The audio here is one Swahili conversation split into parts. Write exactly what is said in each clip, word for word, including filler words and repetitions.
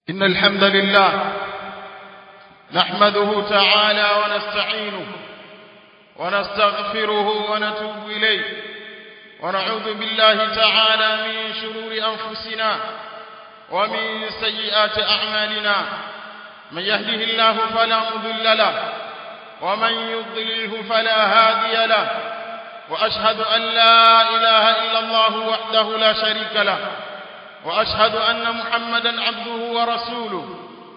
إن الحمد لله نحمده تعالى ونستعينه ونستغفره ونتوب إليه ونعوذ بالله تعالى من شرور أنفسنا ومن سيئات أعمالنا من يهده الله فلا مضل له ومن يضلله فلا هادي له وأشهد أن لا إله إلا الله وحده لا شريك له وأشهد أن محمدا عبده ورسوله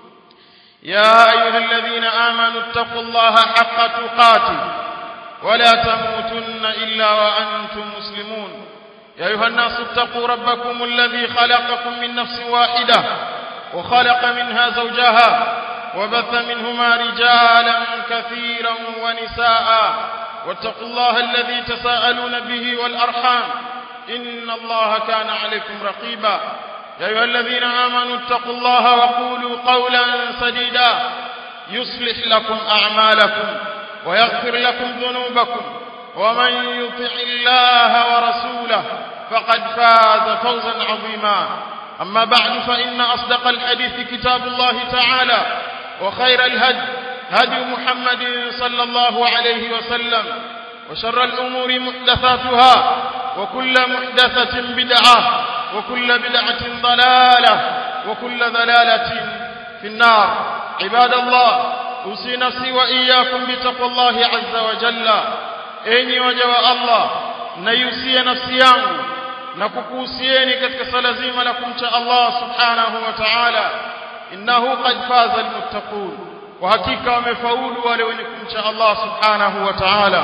يا أيها الذين آمنوا اتقوا الله حق تقاته ولا تموتن إلا وأنتم مسلمون يا أيها الناس اتقوا ربكم الذي خلقكم من نفس واحدة وخلق منها زوجها وبث منهما رجالا كثيرا ونساء واتقوا الله الذي تساءلون به والأرحام إن الله كان عليكم رقيبا يا أيها الذين آمنوا اتقوا الله وقولوا قولا سديدا يصلح لكم أعمالكم ويغفر لكم ذنوبكم ومن يطع الله ورسوله فقد فاز فوزا عظيما أما بعد فإن أصدق الحديث كتاب الله تعالى وخير الهدي هدي محمد صلى الله عليه وسلم وشر الأمور محدثاتها وكل محدثة بدعة وكل بدعة ضلالة وكل ضلالة في النار عباد الله أوصي نفسي وإياكم بتقوى الله عز وجل أيني وجوا الله نيوصي نفسي yangu na kukuhusieni katika sala zima la kumcha Allah subhanahu wa ta'ala innahu qad faza almuttaqun wa hakika wamefaulu wale wenye kumcha Allah subhanahu wa ta'ala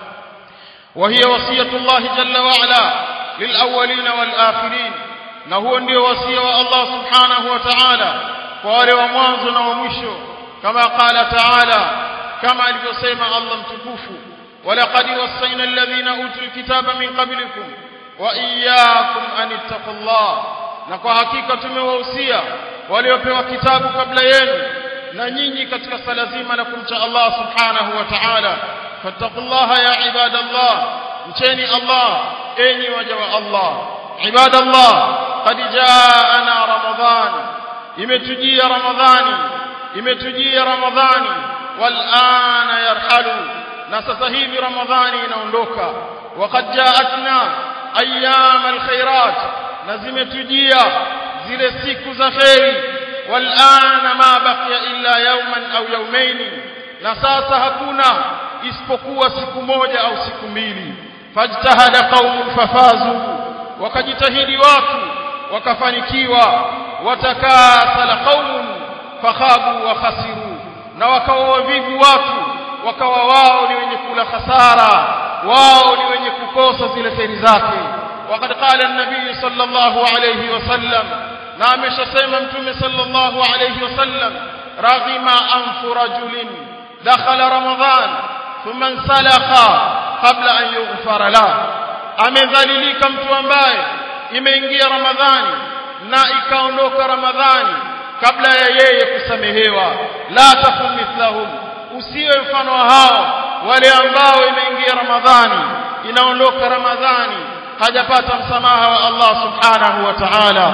وهي وصية الله جل وعلا للأولين والآخرين نهو ndio wasia wa Allah subhanahu wa ta'ala kwa wale wa mwanzo na wa mwisho kama qala ta'ala kama alivyosema Allah mtukufu walaqad wasayna alladhina utul kitaba min qablikum wa iyyakum an ittaqullah na kwa hakika tumewahusia waliopewa kitabu kabla yenu na nyinyi katika sala zima la kumcha Allah subhanahu wa ta'ala fattaqullaha ya ibadallah mcheni Allah enyi waja wa Allah ibadallah qad jaana ramadhan imetujia ramadhani imetujia ramadhani wal ana yarhalu na sasa hivi ramadhani inaondoka waqad jaatna ayyam alkhairat na zimetujia zile siku za khairi wal ana ma baqiya illa yawman au yawmayn na sasa hakuna isipokuwa siku moja au siku mbili fajtahada qaumun fafazu wakajitahidi watu wakafanikiwa watakasala qaumun fakhabu wa khasiru na wakawa wavivu watu wakawa wao ni wenye kula hasara wao ni wenye kukosa zile khairi zake waqad qala an-nabiy sallallahu alayhi wasallam na ameshasema mtume sallallahu alayhi wasallam raghima anfu rajulin dakhala ramadhan thumma salakha qabla an yughfara la amedhalilika mtu ambaye imeingia ramadhani na ikaondoka ramadhani kabla ya yeye kusamehewa la takun mithlahum usiwe mfano hao wale ambao imeingia ramadhani inaondoka ramadhani hajapata msamaha wa Allah subhanahu wa ta'ala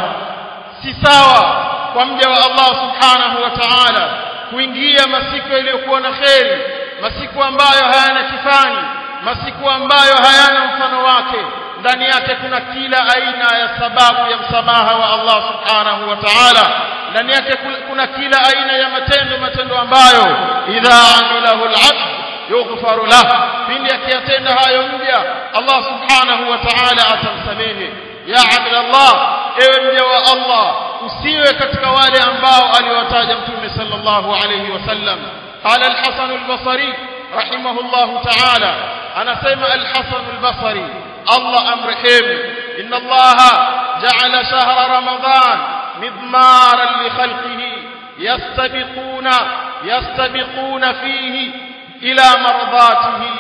si sawa kwa mja wa Allah subhanahu wa ta'ala kuingia masiku yaliyokuwa na kheri masiku ambayo hayana kifani masiku ambayo hayana mfano wake ndani yake kuna kila aina ya sababu ya msamaha wa Allah subhanahu wa ta'ala ndani yake kuna kila aina ya matendo matendo ambayo idha amilahu al-'abd yughfaru lahu pindi akiyatenda hayo mja Allah subhanahu wa ta'ala atamsamehe ya abdallah ewe mja wa Allah usiwe katika wale ambao aliwataja mtume sallallahu alayhi wasallam qala al-Hasan al-Basri rahimahullah ta'ala anasema al-Hasan al-Basri Allah amrehemu inna Allah ja'ala shahra ramadan midmaran li khalqihi yastabiquna yastabiquna fihi ila mardatihi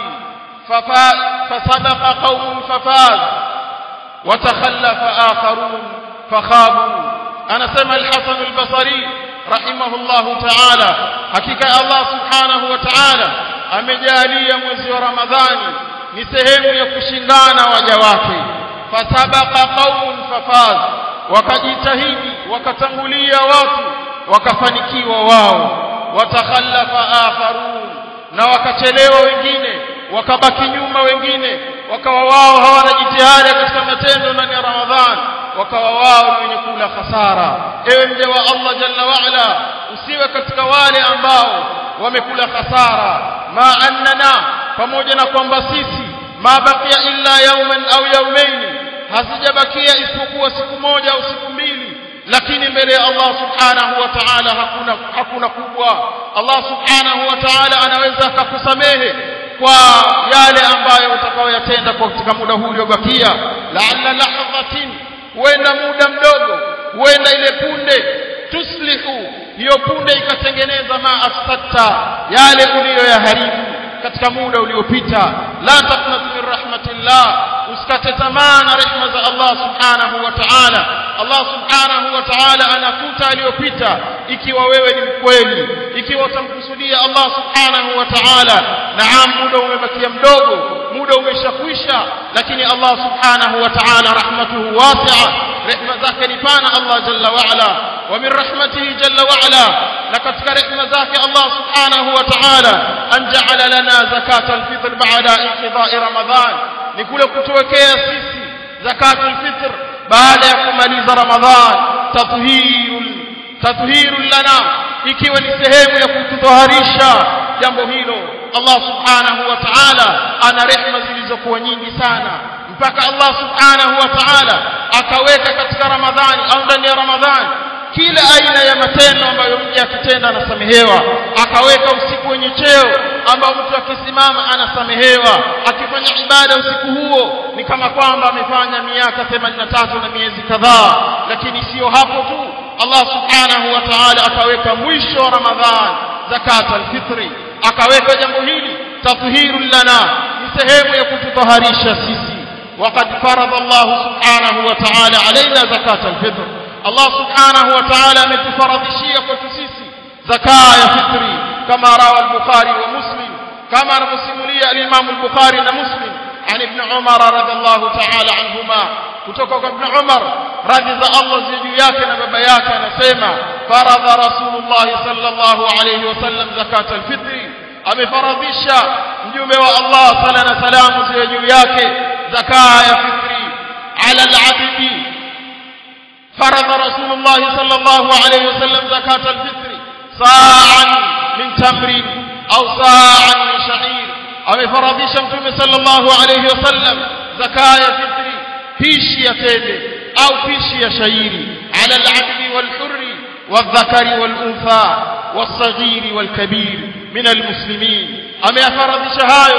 fasabaqa qaumun fafaz wa takhallafa akharun fakhabu anasema al-Hasan al-Basri rahimahullah ta'ala hakika Allah subhanahu wa ta'ala amejalia mwezi wa Ramadhani ni sehemu ya kushindana waja wake fasabaqa qaumun fafaz wakajitahidi wakatangulia watu wakafanikiwa wao, watakhallafa akharun, na wakachelewa wengine, wakabaki nyuma wengine, wakawa wao hawana jitihada katika matendo ndani ya Ramadhani, wakawa wao ni wenye kula hasara. Ewe mja wa Allah jalla wa ala, usiwe katika wale ambao wamekula hasara. Ma annana, pamoja na kwamba sisi ma baqiya illa yawman au yawmayn, hazijabakia isipokuwa siku moja au siku mbili, lakini mbele ya Allah subhanahu wa ta'ala hakuna hakuna kubwa. Allah subhanahu wa ta'ala anaweza akakusamehe kwa yale ambayo utakayoyatenda kwa katika muda huu uliobakia. La'alla lahadhatin, huenda muda mdogo, huenda ile punde, tuslihu, hiyo punde ikatengeneza ma afsatta, yale uliyoyaharibu katika muda uliopita. La taqnat min rahmatillah, usikate tamaa na rehema za Allah subhanahu wa ta'ala. Allah subhanahu wa ta'ala anafuta aliyopita ikiwa wewe ni mkweli, ikiwa utamkusudia Allah subhanahu wa ta'ala. Naam, muda umebakia mdogo, muda umeshakwisha, lakini Allah subhanahu wa ta'ala rahmatuhu wasi'a, rehema zake ni pana Allah jalla wa ala. Wa min rahmatihi jalla wa ala, na katika rehema zake Allah subhanahu wa ta'ala, an ja'ala lana zakata al-fitr ba'da inqidha'i Ramadhan, ni kule kutuwekea sisi zakatul fitr baada ya kumaliza Ramadhan. Tathhirul tathhirul lana, ikiwa ni sehemu ya kututhaharisha jambo hilo. Allah subhanahu wa ta'ala ana rehema zilizokuwa nyingi sana, mpaka Allah subhanahu wa ta'ala akaweka katika Ramadhani au ndani ya Ramadhani kila aina ya matendo ambayo mja akitenda anasamehewa. Akaweka usiku wenye cheo ambao mtu akisimama anasamehewa, akifanya ibada usiku huo ni kama kwamba amefanya miaka themanini na tatu na miezi kadhaa. Lakini sio hapo tu, Allah subhanahu wa ta'ala akaweka mwisho wa Ramadhan zakatul fitri, akaweka jambo hili tathhirul lana, ni sehemu ya kututhaharisha sisi. Waqad farada Allah subhanahu wa ta'ala alaina zakatul fitr, Allah subhanahu wa ta'ala ametufaradhishia kwetu sisi zakaa ya fitri, kama rawa al-Bukhari wa Muslim, kama anasimulia al-Imam al-Bukhari na Muslim an Ibn Umar radhiallahu ta'ala anhuma, kutoka kwa Ibn Umar radhi za Allah juu yake na baba yake, anasema faradha Rasulullah sallallahu alayhi wasallam zakatul fitri, amefaradhisha mjumbe wa Allah sala na salamu juu yake zakaa ya fitri ala al-abdi. فرض رسول الله صلى الله عليه وسلم زكاة الفطر صاعا من تمر أو صاعا من شعير، أو فرض شمتم صلى الله عليه وسلم زكاة الفطر فيشي تيد أو فيشي شعير على العبد والحر والذكر والأنثى والصغير والكبير من المسلمين. أما فرض شهايو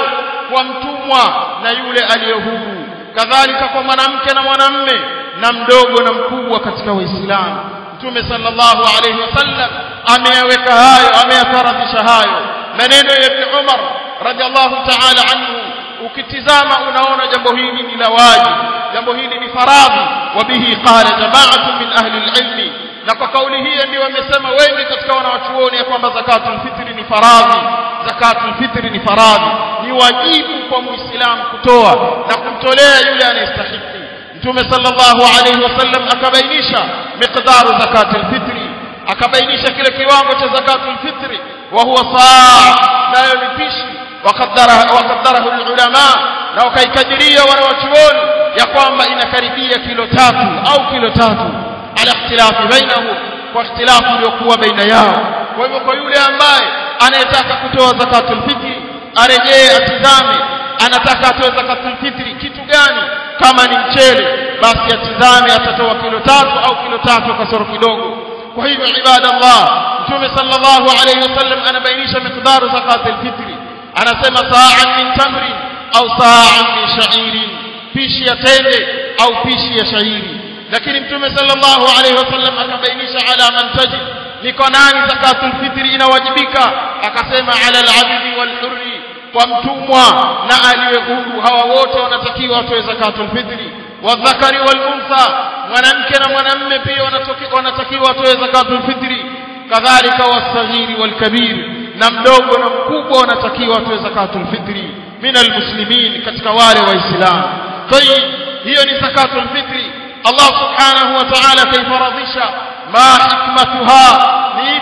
ومتموا نيول اليهود، كذلك ومنامك ومنامه na mdogo na mkubwa katika Waislamu. Mtume sallallahu alayhi wasallam ameyaweka hayo, ameyafaradhisha hayo. Maneno ya Ibn Umar radhiallahu ta'ala anhu, ukitizama unaona jambo hili ni la wajibu, jambo hili ni faradhi. Wa bihi qala jama'atu min ahli al-ilm, na kwa kauli hii ndio wamesema wengi katika wanawachuoni ya kwamba zakatul fitri ni faradhi. Zakatul fitri ni faradhi, ni wajibu kwa Muislamu kutoa na kumtolea yule anayestahili. Mtume sallallahu alayhi wasallam akabainisha miqdaru zakatul fitri, akabainisha kile kiwango cha zakatul fitri, wa huwa saa, nayo ni pishi. Waqaddarahu waqaddarahu ulama, na wakaikadiria wanawachuoni ya kwamba inakaribia kilo tatu au kilo tatu, ala ikhtilafi bainahu, kwa ikhtilafu iliyokuwa baina yao. Kwa hivyo kwa yule ambaye anayetaka kutoa zakatul fitri arejee atizame anataka atoe zakatul fitri kitu gani. Kama ni mchele basi atizame atatoa kilo tatu au kilo tatu kasoro kidogo. Kwa hivyo ibadallah, Mtume sallallahu alayhi wasallam anabainisha miqdaru zakatul fitri, anasema sa'an min tamri au sa'an min sha'irin, pishi ya tende au pishi ya shairi. Lakini Mtume sallallahu alayhi wasallam akabainisha ala man tajib, ni kwa nani zakatul fitri inawajibika, akasema ala al-abdi wal hurri, kwa mtumwa na aliye huru, hawa wote wanatakiwa watoe zakatul fitri. Wa dhakari wal untha, mwanamke na mwanamume pia wanatakiwa watoe zakatul fitri. Kadhalika wasaghiri wal kabir, na mdogo na mkubwa wanatakiwa watoe zakatul fitri min almuslimin, katika wale waislamu. Kwa hiyo ni zakatul fitri Allah subhanahu wa ta'ala kaifaradhisha. Ma hikmatuha, ni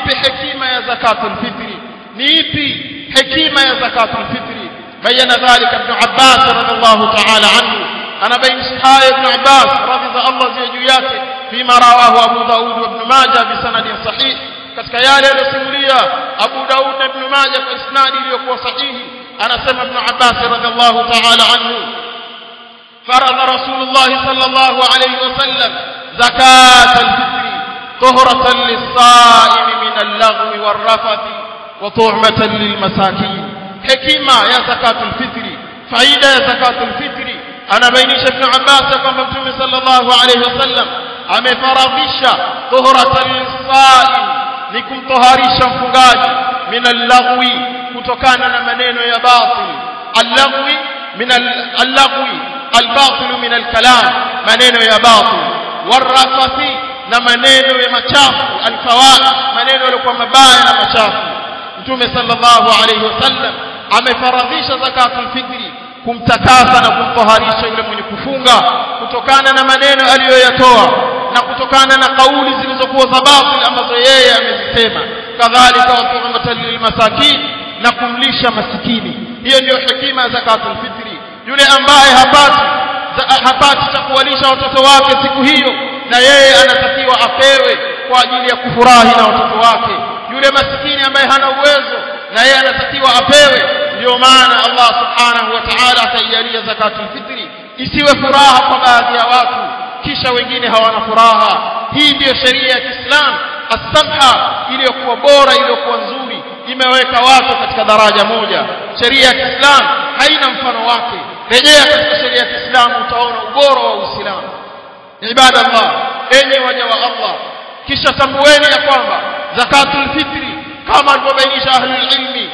vipi hekima ya zakatul fitri ni ipi hekima ya zakatul fitri bayana dhalika ibn Abbas radhiallahu ta'ala anhu anabaini haya ibn Abbas radhiallahu Allah juu yake fima rawahu Abu Daud wa Ibn Majah bi sanadin sahih katika yale aliyosimulia Abu Daud na Ibn Majah kwa isnadi iliyokuwa sahihi anasema ibn Abbas radhiallahu ta'ala anhu فرض رسول الله صلى الله عليه وسلم زكاة الفطر طهرة للصائم من اللغو والرفث وطعمة للمساكين حكمة يا زكاة الفطر فائدة يا زكاة الفطر أنا بينيش ابن عباس كما متوم صلى الله عليه وسلم أمي فرضيشة طهرة للصائم لكم طهاريشا فقاج من اللغو كتوكانا منين يا باطل اللغو من اللغو الباطل من الكلام منين يا باطل والرفث na maneno ya machafu alfawahish maneno yalikuwa mabaya na machafu Mtume sallallahu alayhi wasallam amefaradhisha zakatul fitri kumtakasa na kumtaharisha yule mwenye kufunga kutokana na maneno aliyoyatoa na kutokana na kauli zilizokuwa za batil ambazo yeye amezisema kadhalika watu'matan lilmasakin na kumlisha masikini hiyo ndio hekima ya zakatul fitri yule ambaye hapati hapati cha kuwalisha watoto wake siku hiyo na yeye anatakiwa apewe kwa ajili ya kufurahi na watoto wake yule masikini ambaye hana uwezo na yeye anatakiwa apewe ndio maana Allah subhanahu wa ta'ala ataijalia zakatul fitri isiwe furaha kwa baadhi ya watu kisha wengine hawana furaha hii ndio sheria ya Kiislamu as-samha iliyokuwa bora iliyokuwa nzuri imeweka watu katika daraja moja sheria ya Kiislamu haina mfano wake rejea katika sheria ya Kiislamu utaona ubora wa Uislamu ibadallah enyi waja wa Allah kisha tambueni ya kwamba zakatul fitri kama alivyobainisha ahlul ilmi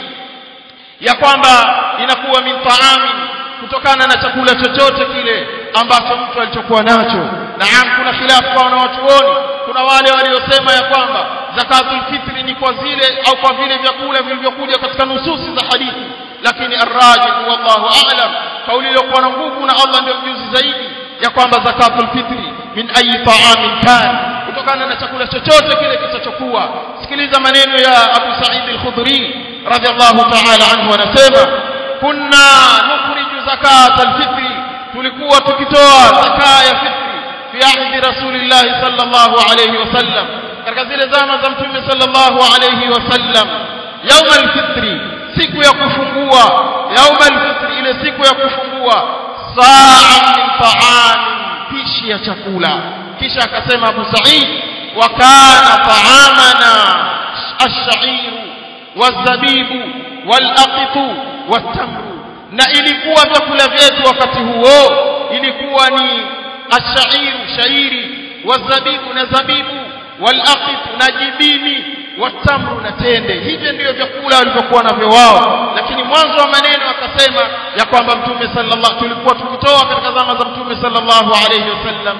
ya kwamba inakuwa min ta'amin kutokana na chakula chochote kile ambacho mtu alichokuwa nacho naam kuna khilafu kwa wanawachuoni kuna wale waliosema ya kwamba zakatul fitri ni kwa zile au kwa vile vyakula vilivyokuja katika nususi za hadithi lakini arrajih wallahu a'lam kauli iliyokuwa na nguvu na Allah ndio mjuzi zaidi ya kwamba zakatul fitri min ayi ta'amin kan kutokana na chakula chochote kile kitachokuwa sikiliza maneno ya Abu Sa'id al-Khudri radhiyallahu ta'ala anhu anasema kunna nukhriju zakatal fitri tulikuwa tukitoa zakaa ya fitri fi ahdi rasulillah sallallahu alayhi wasallam katika zile zama za mtume sallallahu alayhi wasallam يوم الفطر siku ya kufungua يوم الفطر ile siku ya kufungua saa min ta'am pishi ya chakula kisha akasema Abu Sa'id wa kana ta'amana ash-sha'ir waz-zabibu wal-aqitu wat-tamru na ilikuwa vyakula vyetu wakati huo ilikuwa ni ash-sha'ir shairi waz-zabibu na zabibu wal-aqitu na jibini watamru na tende hivi ndio vyakula walivyokuwa navyo wao lakini mwanzo wa maneno akasema ya kwamba mtume sallallahu tulikuwa tukitoa katika zama za mtume sallallahu alayhi wasallam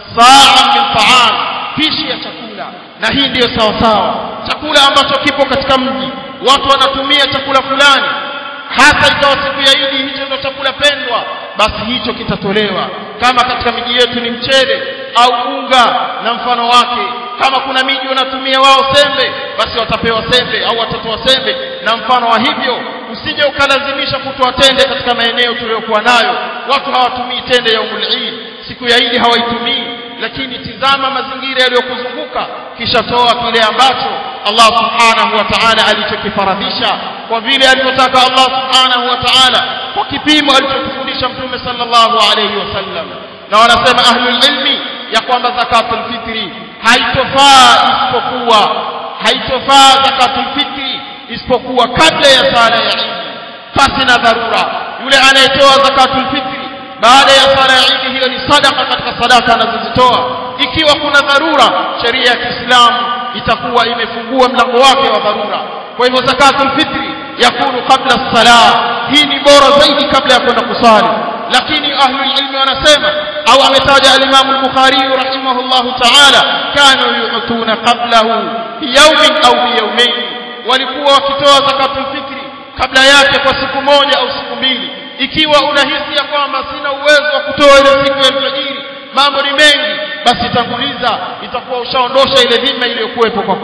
saa min ta'am pishi ya chakula na hii ndio sawa sawa chakula ambacho kipo katika mji watu wanatumia chakula fulani hata ikawa siku ya Eid hicho ndio chakula pendwa basi hicho kitatolewa kama katika miji yetu ni mchele au unga na mfano wake kama kuna miji wanatumia wao sembe basi watapewa sembe au watatoa sembe na mfano wa hivyo usije ukalazimisha kutoa tende katika maeneo tuliyokuwa nayo watu hawatumii tende ya Eid siku ya Eid hawaitumii lakini tizama mazingira yaliyokuzunguka kisha toa kile ambacho Allah subhanahu wa ta'ala alichokifaradhisha kwa vile alivyotaka Allah subhanahu wa ta'ala kwa kipimo alichokufundisha mtume sallallahu alayhi wasallam na wanasema ahlul ilmi ya kwamba zakatul fitri haitofaa isipokuwa haitofaa zakatul fitri isipokuwa kabla ya sala ya Eid pasi na dharura yule anayetoa zakatul fitri baada ya sala ya Eid hiyo ni sadaka katika sadaka anazozitoa ikiwa kuna dharura sheria ya Kiislamu itakuwa imefungua mlango wake wa dharura kwa hivyo zakatul fitri yakunu kabla as-salah hii ni bora zaidi kabla ya kwenda kusali lakini ahlul ilmi wanasema au ametaja al-Imam al-Bukhari rahimahullahu ta'ala kanu yu'tuna qablahu yawmin au yawmayn walikuwa wakitoa zakatul fitri kabla yake kwa siku moja au siku mbili ikiwa unahisi ya kwamba sina uwezo wa kutoa ile siku ya alfajiri mambo ni mengi basi tanguliza itakuwa ushaondosha ile dhima iliyokuwepo kwako wewe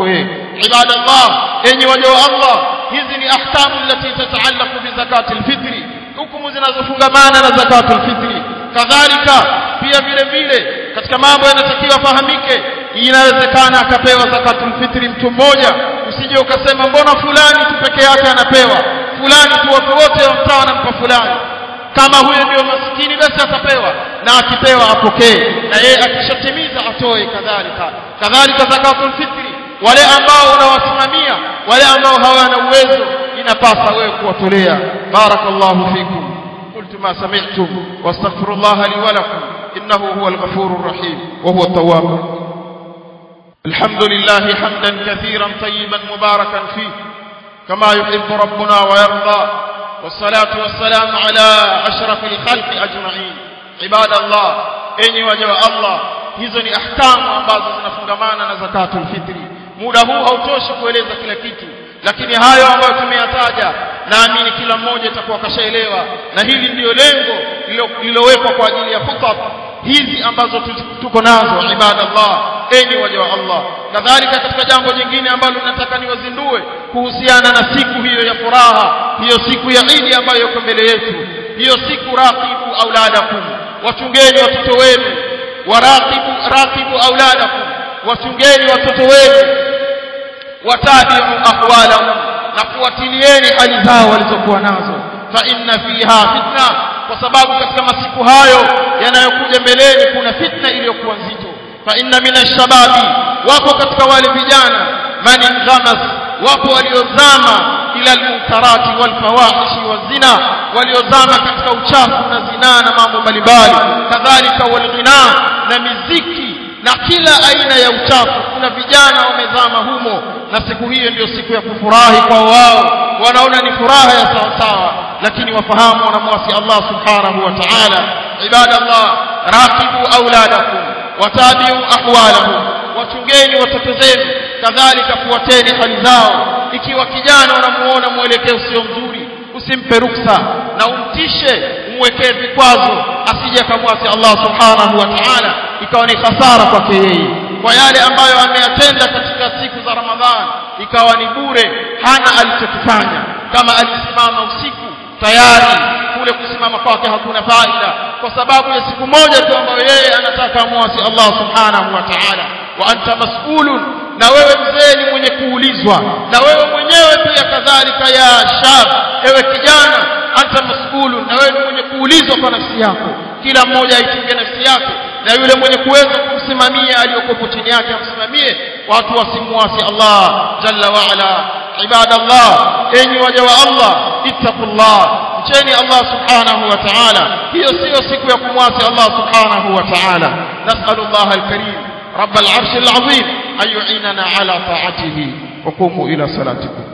ibadallah enyi waja wa Allah hizi ni ahkamu allati tata'allaqu bi zakati al-fitri hukumu zinazofungamana na zakatu al-fitri kadhalika pia vile vile katika mambo yanatakiwa fahamike inawezekana akapewa zakatu al-fitri mtu mmoja usije ukasema mbona fulani tu peke yake anapewa fulani tu watu wote wamtaa wanampa fulani kama huyo ndio maskini basi atapewa na akipewa apokee na yeye akishatimiza atoe kadhalika kadhalika zakatul fitri wale ambao unawasimamia wale ambao hawana uwezo inapasa wewe kuwatolea barakallahu fikum qultu ma sami'tum wastaghfirullaha li wa lakum innahu huwal ghafurur rahim wa huwa at-tawwab alhamdulillahi hamdan kathiran tayyiban mubarakan fihi kama yuhibbu rabbuna wa yarda والصلاة والسلام على أشرف الخلق أجمعين عباد الله أني وجه الله hizo ni ahkamu ambazo zinafungamana na zakatul fitri muda huu hautoshi kueleza kila kitu lakini hayo ambayo tumeyataja naamini kila mmoja atakuwa kashaelewa na hili ndio lengo lililowekwa kwa ajili ya khutba hizi ambazo tuko nazo ibadallah enyi waja wa Allah kadhalika katika jambo jingine ambalo nataka niwazindue kuhusiana na siku hiyo ya furaha hiyo siku ya Eid ambayo iko mbele yetu hiyo siku raqibu auladakum wachungeni watoto wenu waraqibu raqibu auladakum wachungeni watoto wenu watabiu ahwalahum na kuwatilieni hali zao walizokuwa nazo fa inna fiha fitna kwa sababu katika masiku hayo yanayokuja mbeleni kuna fitna iliyokuwa nzito fa inna minashababi wapo katika wale vijana man inghamas wapo waliozama ila almunkarati walfawahishi wazina waliozama katika uchafu na zinaa na mambo mbalimbali kadhalika walghina na miziki na kila aina ya uchafu kuna vijana wamezama humo na siku hiyo ndio siku ya kufurahi kwa wao wanaona ni furaha ya sawa sawa lakini wafahamu wanamwasi Allah subhanahu wa ta'ala ibadallah raqibu auladakum watabiu ahwalahum wachungeni watoto zenu kadhalika fuateni hali zao ikiwa kijana unamuona mwelekeo sio mzuri usimpe ruksa na umtishe umwekee vikwazo asije akamwasi Allah subhanahu wa ta'ala ikawa ni hasara kwake yeye kwa yale ambayo ameyatenda katika siku za Ramadhani ikawa ni bure hana alichokifanya kama alisimama usiku tayari kule kusimama kwake hakuna faida kwa sababu ya siku moja tu ambayo yeye anataka muasi Allah subhanahu wa ta'ala wa anta mas'ulun na wewe mzee ni mwenye kuulizwa na wewe mwenyewe pia kadhalika ya shab ewe kijana anta mas'ulun na wewe ni mwenye kuulizwa kwa nafsi yako kila mmoja aichunge nafsi yake na yule mwenye kuweza kumsimamia aliyokuwa chini yake amsimamie watu wasimuasi Allah jalla wa ala ibadallah enyi waja wa Allah ittaqullah mcheni Allah subhanahu wa ta'ala hiyo sio siku ya kumwasi Allah subhanahu wa ta'ala nas'alullah al-karim rabb al-arsh al-azim an yu'inana ala ta'atihi wa qumu ila salatikum